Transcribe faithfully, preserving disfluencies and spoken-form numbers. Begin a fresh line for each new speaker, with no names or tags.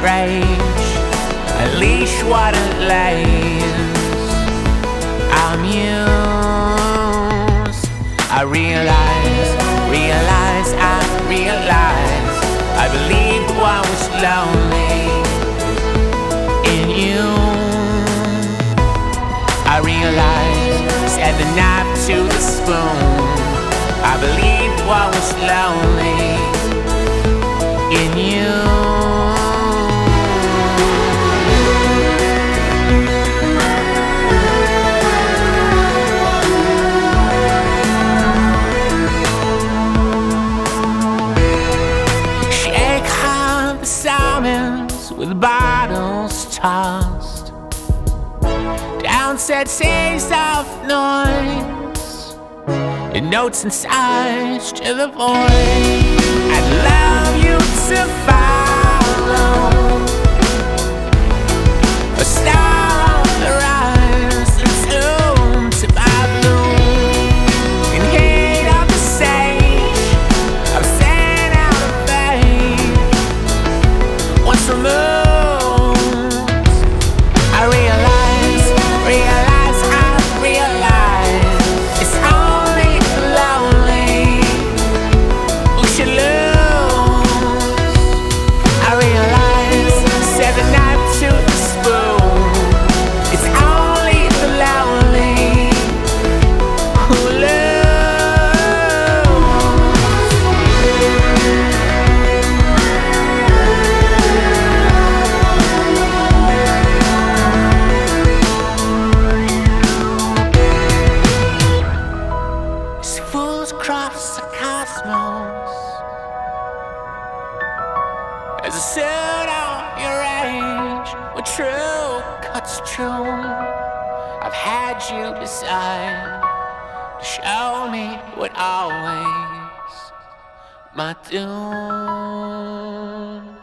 rage, unleash what it lays. I'm used. I realize, realize, I realize I believed I was lonely in you. I realize, set the knife to the spoon. I believed I was lonely in you. Shake up the salmons with bottles tossed. Downset saves of noise, and notes inside to the void. I'd love you to follow a star on the rise, entombed to my bloom. In heat of the sage, I'm sent out of faith. Once removed, I realize, realize, I realize it's only the lonely who should lose. I realize, set the knife to the spoon. It's only the lonely who lose. As fools cross the cosmos, as a suit on your age, what true cuts true. I've had you decide to show me what always my doom.